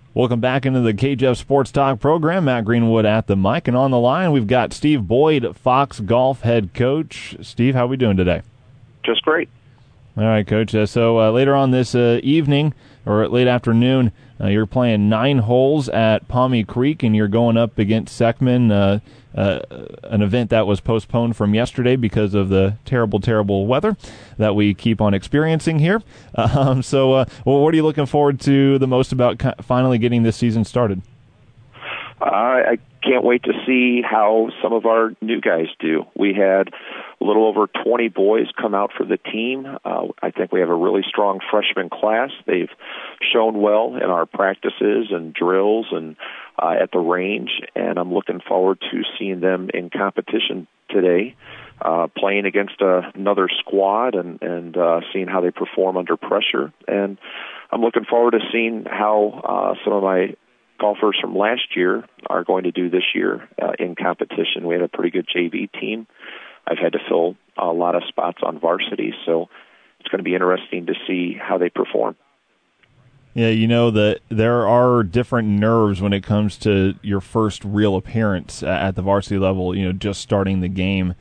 Welcome back into the KJF Sports Talk program. Matt Greenwood at the mic, and on the line we've got Steve Boyd, Fox Golf head coach. Steve, how are we doing today? Just great. All right, Coach. So later on this evening or late afternoon, you're playing 9 holes at Paumie Creek, and you're going up against Seckman, an event that was postponed from yesterday because of the terrible weather that we keep on experiencing here. So what are you looking forward to the most about finally getting this season started? I can't wait to see how some of our new guys do. We had a little over 20 boys come out for the team. I think we have a really strong freshman class. They've shown well in our practices and drills and at the range, and I'm looking forward to seeing them in competition today, playing against another squad and seeing how they perform under pressure. And I'm looking forward to seeing how some of my golfers from last year are going to do this year in competition. We had a pretty good JV team. I've had to fill a lot of spots on varsity, so it's going to be interesting to see how they perform. Yeah, you know that there are different nerves when it comes to your first real appearance at the varsity level. You know, just starting the game.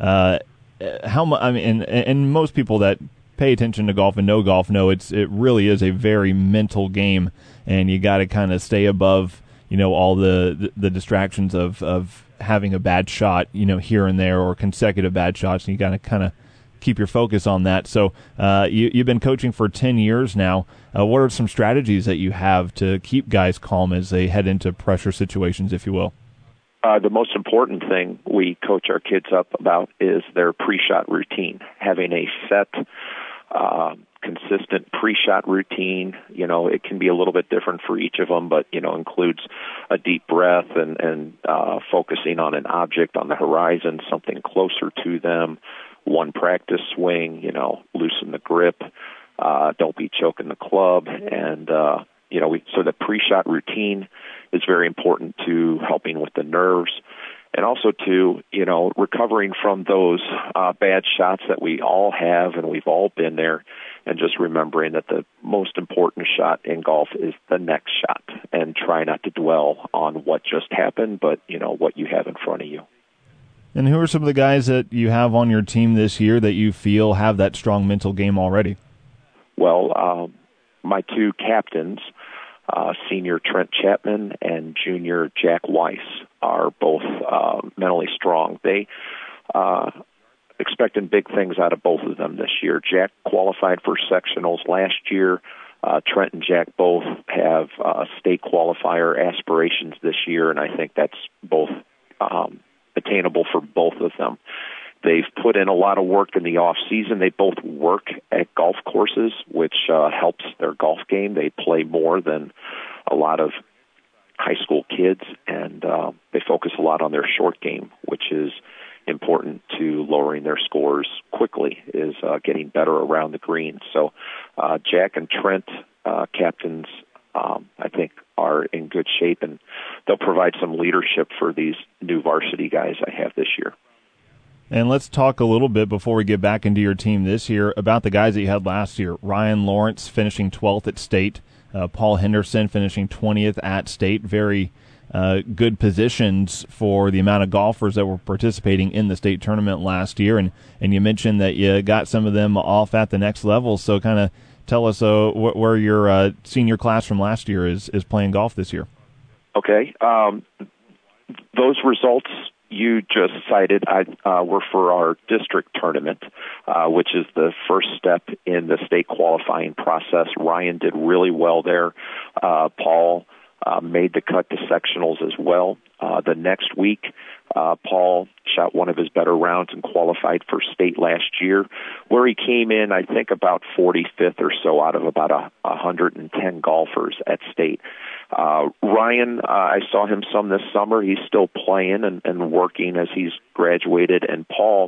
And most people that pay attention to golf and know golf know it really is a very mental game, and you got to kind of stay above, you know, all the distractions of having a bad shot, you know, here and there, or consecutive bad shots, and you got to kind of keep your focus on that. So you've been coaching for 10 years now. What are some strategies that you have to keep guys calm as they head into pressure situations, if you will? The most important thing we coach our kids up about is their pre-shot routine, having a set, consistent pre-shot routine. You know, it can be a little bit different for each of them, but, you know, includes a deep breath and focusing on an object on the horizon, something closer to them, one practice swing, you know, loosen the grip, don't be choking the club. And, you know, so the pre-shot routine is very important to helping with the nerves, and also to, you know, recovering from those bad shots that we all have, and we've all been there, and just remembering that the most important shot in golf is the next shot, and try not to dwell on what just happened, but, you know, what you have in front of you. And who are some of the guys that you have on your team this year that you feel have that strong mental game already? Well, my 2 captains, senior Trent Chapman and junior Jack Weiss, are both mentally strong. They expecting big things out of both of them this year. Jack qualified for sectionals last year. Trent and Jack both have state qualifier aspirations this year, and I think that's both attainable for both of them. They've put in a lot of work in the off season. They both work at golf courses, which helps their golf game. They play more than a lot of high school kids, and they focus a lot on their short game, which is important to lowering their scores quickly, is getting better around the green. So Jack and Trent, captains, I think are in good shape, and they'll provide some leadership for these new varsity guys I have this year. And let's talk a little bit before we get back into your team this year about the guys that you had last year. Ryan Lawrence finishing 12th at state. Paul Henderson finishing 20th at state. Very good positions for the amount of golfers that were participating in the state tournament last year. And you mentioned that you got some of them off at the next level. So kind of tell us where your senior class from last year is playing golf this year. Okay. Those results you just cited were for our district tournament, which is the first step in the state qualifying process. Ryan did really well there. Paul made the cut to sectionals as well. The next week, Paul shot one of his better rounds and qualified for state last year, where he came in, I think, about 45th or so out of about 110 golfers at state. Ryan, I saw him some this summer. He's still playing and working as he's graduated, and Paul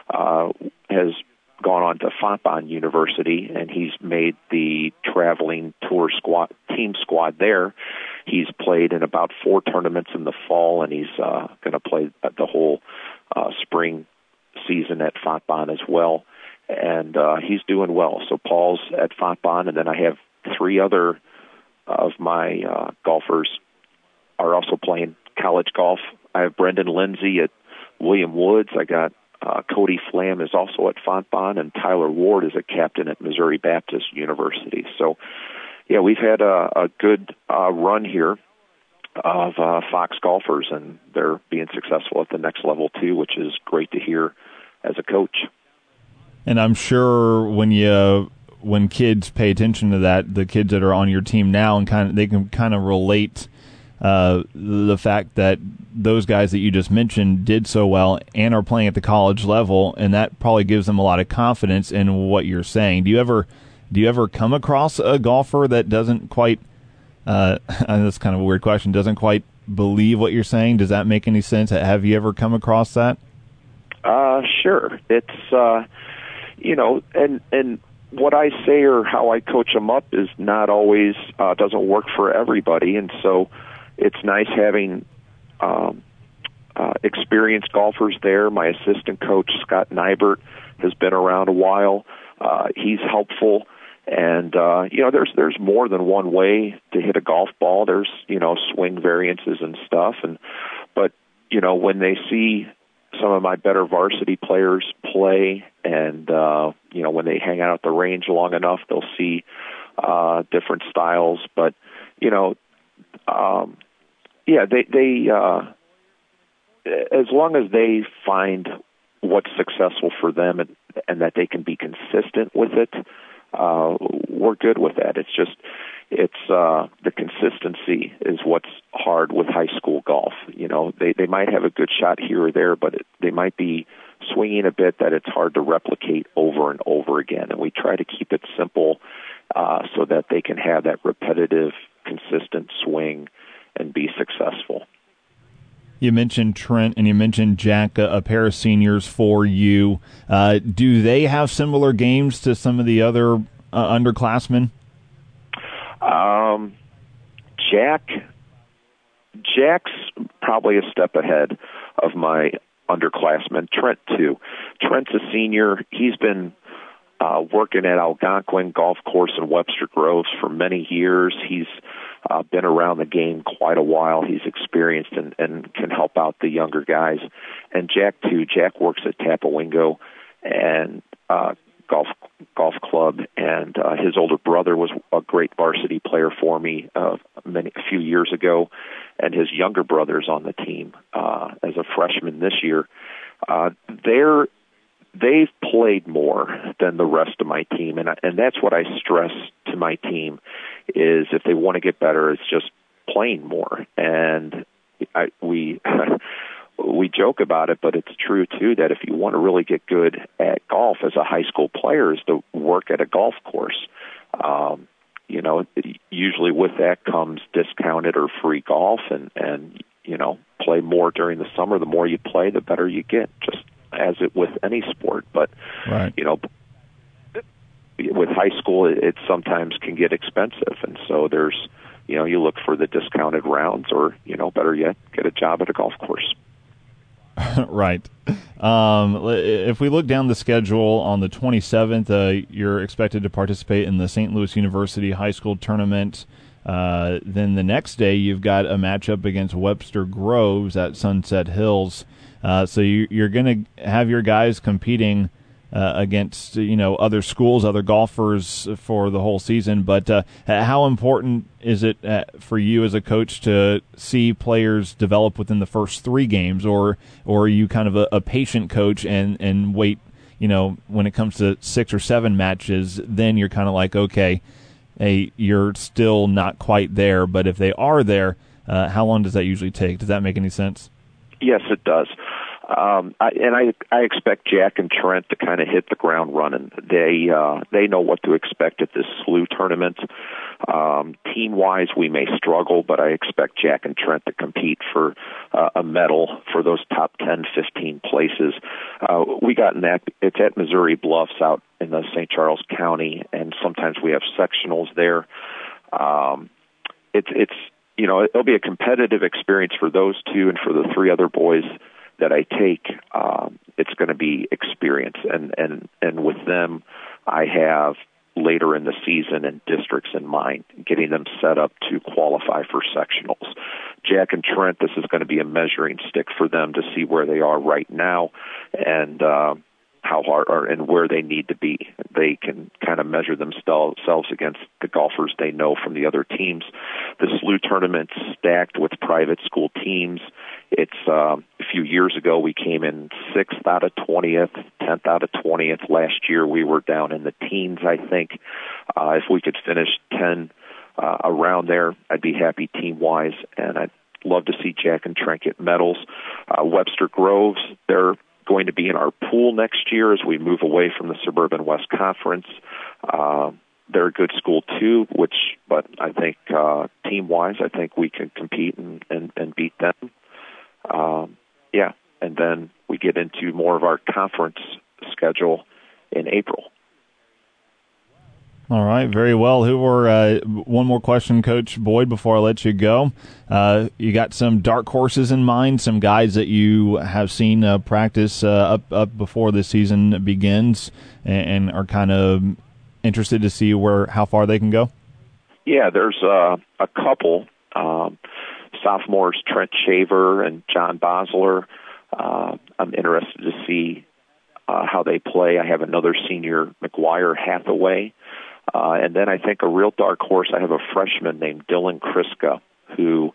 has gone on to Fontbonne University, and he's made the traveling tour team squad there. He's played in about 4 tournaments in the fall, and he's going to play the whole spring season at Fontbonne as well. And he's doing well. So Paul's at Fontbonne, and then I have 3 other of my golfers are also playing college golf. I have Brendan Lindsay at William Woods. I got Cody Flam is also at Fontbonne, and Tyler Ward is a captain at Missouri Baptist University. So, yeah, we've had a good run here of Fox golfers, and they're being successful at the next level too, which is great to hear as a coach. And I'm sure when kids pay attention to that, the kids that are on your team now, and they can kind of relate the fact that those guys that you just mentioned did so well and are playing at the college level, and that probably gives them a lot of confidence in what you're saying. Do you ever come across a golfer that doesn't quite that's kind of a weird question, doesn't quite believe what you're saying? Does that make any sense? Have you ever come across that? Sure. It's and what I say or how I coach them up is not always doesn't work for everybody, and so it's nice having experienced golfers there. My assistant coach, Scott Nybert, has been around a while. He's helpful. And, there's more than one way to hit a golf ball. There's, swing variances and stuff. But when they see some of my better varsity players play and, when they hang out at the range long enough, they'll see different styles. But, they as long as they find what's successful for them and that they can be consistent with it, we're good with that. It's the consistency is what's hard with high school golf. They might have a good shot here or there, but they might be swinging a bit that it's hard to replicate over and over again. And we try to keep it simple so that they can have that repetitive, consistent swing and be successful. You mentioned Trent and you mentioned Jack, a pair of seniors for you. Do they have similar games to some of the other underclassmen? Jack's probably a step ahead of my underclassmen. Trent, too. Trent's a senior. He's been working at Algonquin Golf Course in Webster Groves for many years. He's been around the game quite a while. He's experienced and can help out the younger guys. And Jack, too. Jack works at Tapawingo and golf club, and his older brother was a great varsity player for me a few years ago, and his younger brother's on the team as a freshman this year. They've played more than the rest of my team, and that's what I stress to my team is if they want to get better, it's just playing more. And we joke about it, but it's true too that if you want to really get good at golf as a high school player is to work at a golf course. Usually with that comes discounted or free golf and play more during the summer. The more you play, the better you get, just as it with any sport. But, right. With high school, it sometimes can get expensive. And so there's, you look for the discounted rounds or, better yet, get a job at a golf course. Right. If we look down the schedule on the 27th, you're expected to participate in the St. Louis University High School Tournament. Then the next day, you've got a matchup against Webster Groves at Sunset Hills. So you're going to have your guys competing against other schools, other golfers for the whole season. But how important is it for you as a coach to see players develop within the first 3 games, or are you kind of a patient coach and wait? When it comes to 6 or 7 matches, then you're kind of like, okay, hey, you're still not quite there. But if they are there, how long does that usually take? Does that make any sense? Yes, it does. I expect Jack and Trent to kind of hit the ground running. They know what to expect at this SLU tournament. Team-wise, we may struggle, but I expect Jack and Trent to compete for a medal for those top 10, 15 places. We got in that. It's at Missouri Bluffs out in the St. Charles County, and sometimes we have sectionals there. It'll be a competitive experience for those 2 and for the 3 other boys that I take. It's going to be experience, and with them, I have later in the season and districts in mind, getting them set up to qualify for sectionals. Jack and Trent, this is going to be a measuring stick for them to see where they are right now and how hard and where they need to be. They can kind of measure themselves against the golfers they know from the other teams. The SLU tournament's stacked with private school teams. It's a few years ago we came in 6th out of 20th, 10th out of 20th. Last year we were down in the teens, I think. If we could finish 10 around there, I'd be happy team-wise, and I'd love to see Jack and Trent get medals. Webster Groves, they're going to be in our pool next year as we move away from the Suburban West Conference. They're a good school too, but I think team-wise, I think we can compete and beat them. And then we get into more of our conference schedule in April. All right, very well. One more question, Coach Boyd, before I let you go. You got some dark horses in mind, some guys that you have seen practice up before the season begins and are kind of interested to see how far they can go? Yeah, there's a couple. Sophomores Trent Shaver and John Bosler. I'm interested to see how they play. I have another senior, McGuire Hathaway. And then I think a real dark horse, I have a freshman named Dylan Kriska who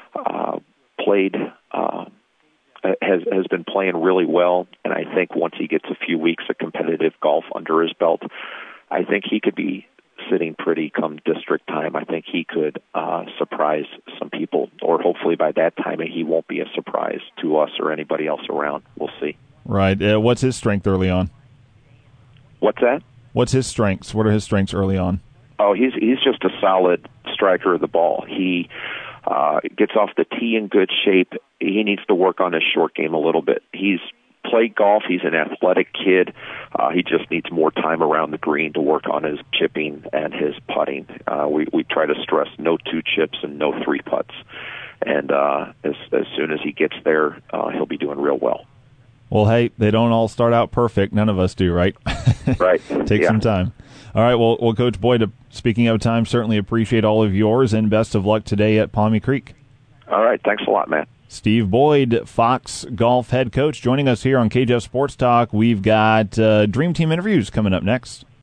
has been playing really well. And I think once he gets a few weeks of competitive golf under his belt, I think he could be sitting pretty come district time. I think he could surprise some people, or hopefully by that time he won't be a surprise to us or anybody else around. We'll see. Right. What's his strength early on? What's that? What's his strengths? What are his strengths early on? Oh, he's just a solid striker of the ball. He gets off the tee in good shape. He needs to work on his short game a little bit. He's played golf. He's an athletic kid. He just needs more time around the green to work on his chipping and his putting. We try to stress no 2 chips and no 3 putts. And as soon as he gets there, he'll be doing real well. Well, hey, they don't all start out perfect. None of us do, right? Right. Take some time. All right, well, Coach Boyd, speaking of time, certainly appreciate all of yours, and best of luck today at Pawnee Creek. All right, thanks a lot, Matt. Steve Boyd, Fox Golf head coach, joining us here on KJF Sports Talk. We've got Dream Team interviews coming up next.